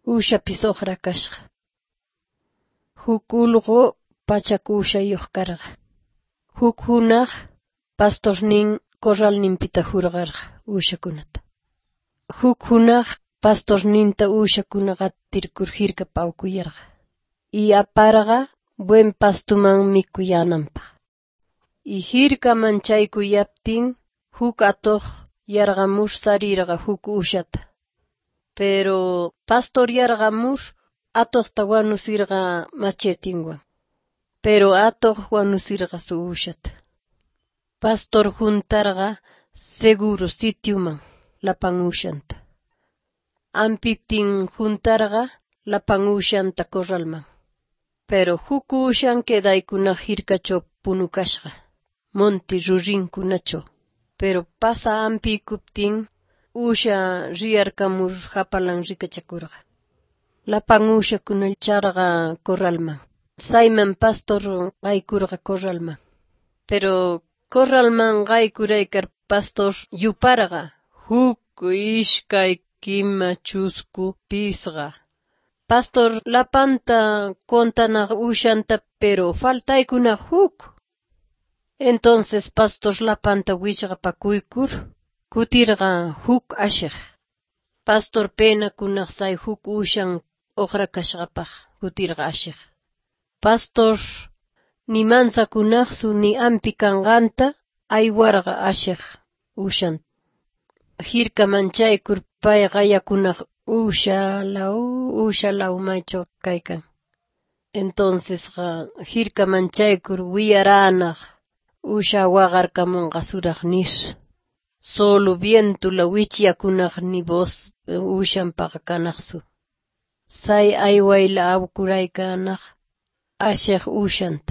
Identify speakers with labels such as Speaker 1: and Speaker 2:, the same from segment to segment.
Speaker 1: ushapis uqra kashqa. Huk ulqu pachak ushayuq karqa. Huk hunaq pastornin corralninpita hurqarqa ushakunata. Huk hunaq pastorninta ushakuna qatirkur hirkapa awkuyarqa. Y aparqa buen pastuman mikuyananpaq. Y hirkaman chaykuyaptin huk atuq yarqamur sarirqa huk ushata. Pero pastor yarqamur atuqta wanusirqa machetinwan. Pero atuq wanusirqa su ushata. Pastor juntarqa seguro sitiuman lapan ushanta. Ampiptin juntarqa lapan ushanta corralman. Pero huk ushan quedaykuna hirkachaw punukashqa. Monti rurinkunachaw. Pero pasa ampikuptin usha riyarkamur hapalan rikachakurqa. Lapan ushakuna charqa corralman. Sayman pastor qaykurqa corralman. Pero corralman qaykuraykar pastor yuparqa huk ishkay kima chusku pisqa. Pastor lapanta contanaq ushanta pero faltaykuna huk. Entonces pastor lapanta wishqapakuykur kutirqa huk ashiq. Pastor penakunaq say huk ushan uqrakashqapaq kutirqa ashiq. Pastor ni mansakunaqsu ni ampi kanqanta aywarqa ashiq ushan. Hirkaman chaykur pay qayakunaq ushalaw maychaw kaykan. Entonces hirkaman chaykur wiyaranaq usha waqarkamunqa suraq nish. Solo vientula wichyakunaq ni voz ushanpaq kanaqsu. Say aywayla awkuraykanaq ashiq ushanta.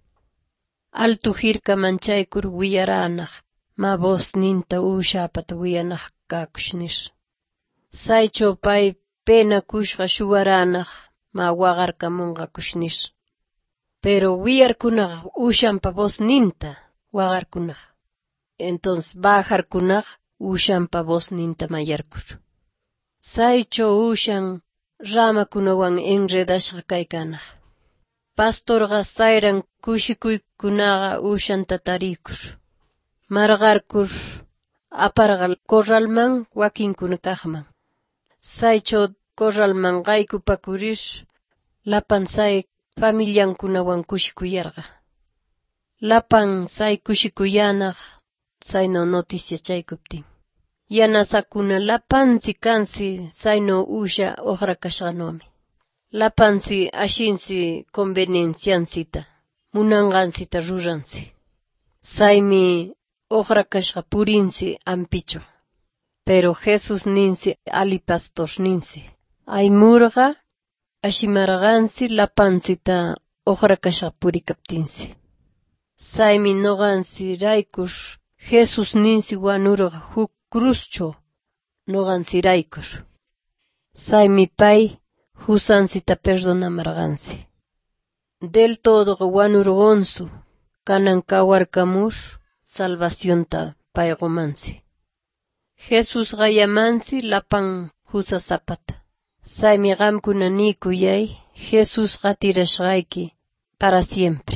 Speaker 1: Altu hirkaman chaykur wiyaranaq ma voz ninta ushapata wiyanaq kakushnish. Saychaw pay pena kushqa shuwaranaq ma waqarkamunqa kushnish. Pero wiyarkunaq ushanpa voz ninta waqarkunaq. Entonces bajarkunaq ushanpa voz ninta mayarkur. Saychaw ushan ramakunawan enredashqa kaykanaq. Pastorqa sayran kushikuykunaqa ushanta tarikur. Marqarkur aparqa corralman wakinkuna kaqman. Saychaw corralman qaykupakurish lapan say familiankunawan kushikuyarqa. Lapan say kushikuyanaq sayno noticia chaykuptin. Yanasakuna lapansi kansi sayno usha uqrakashqanumi. Lapansi ashinsi convenienciansita, munanqansita ruransi. Saymi uqrakashqa purinsi ampicho. Pero Jesus ninsi ali pastor ninsi. Aymurqa ashimarqansi lapansita uqrakashqa purikaptinsi. Saymi noqansi raykur Jesus ninsi wanurqa huk cruzcho noqansi raykur. Saymi pay husansita perdonamarqansi. Del todo wanurqonsu kanan kawarkamur salvacionta payqumansi. Jesus qayamansi lapan husasapata. Saymi qamkuna nikuyay Jesus qatirashqayki para siempre.